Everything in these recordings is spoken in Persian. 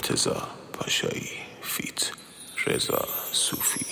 مرتضی پاشایی فیت رضا صوفی.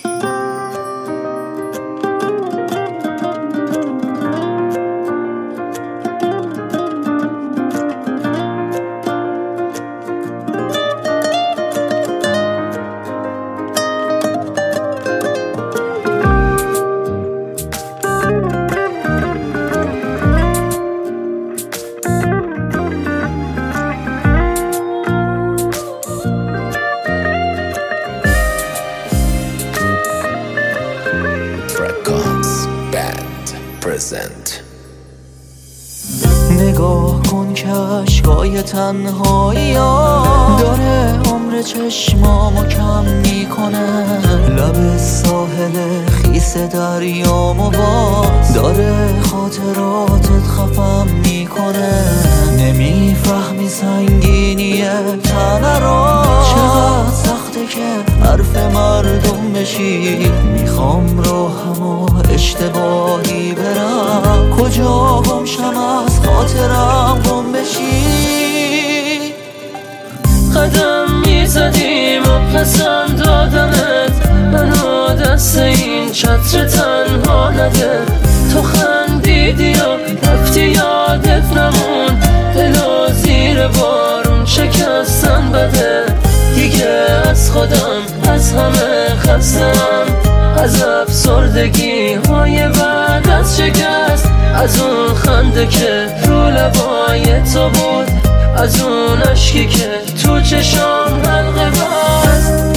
نگاه کن که عشقای تنهایی داره عمر چشمامو کم میکنه، لب ساحل خیس دریامو باز داره خاطراتت خفم میکنه. نمیفهمی سنگینی تنه را چقدر سخته که حرف مردم بشی. میخوام راهمو اشتباهی برم، کجا گم شم از خاطرم گم بشی. قدم میزدیم و پسند دادمت، منو دست این چتر تنها نده. تو خندیدی و رفتی یادت نمون، دلو زیر بارون شکستن بده. دیگه از خودم از همه خستم، از افسردگی های بعد از شکست، از اون خنده که رو لبای تو بود، از اون عشقی که تو چشام حلقه بست.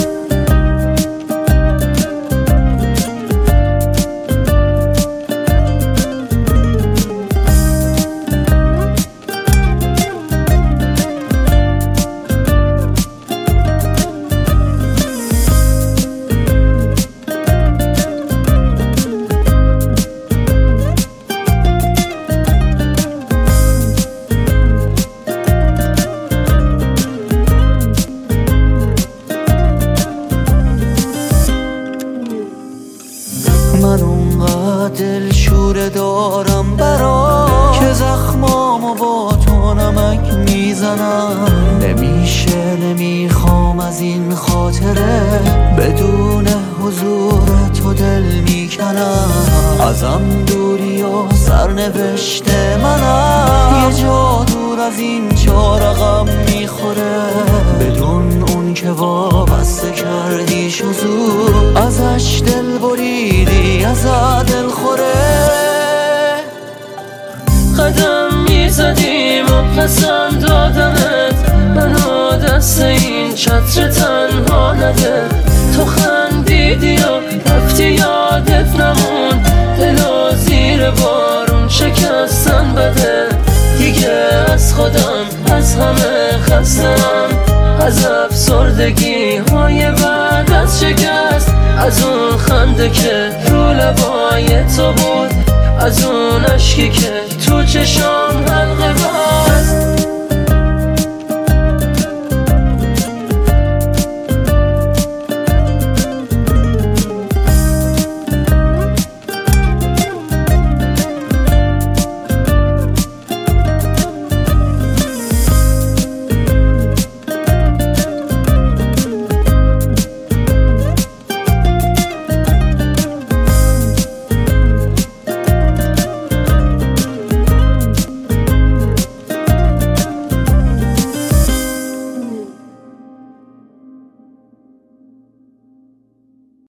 من اونقدر دلشوره دارم برا که زخمامو با تو نمک میزنم. نمیشه نمیخوام از این خاطره، بدون حضور تو دل میکنم. ازم دوری و سرنوشت منم، یه جا دور از این چهار رقم میخوره. بدون اون که وابسته کردی شزور، ازش دل بریدی از دل خوره. قدم میزدیم و پسند دادمت، منو دست این چتر تنها نده. تو خندیدی و رفتی یادت نمون، دلو زیر بارون شکستن بده. دیگه از خودم از همه خستم، از افسردگی های بعد از شکست، از اون خنده که رو لبای تو بود، از اون عشقی که تو چشام حلقه بست.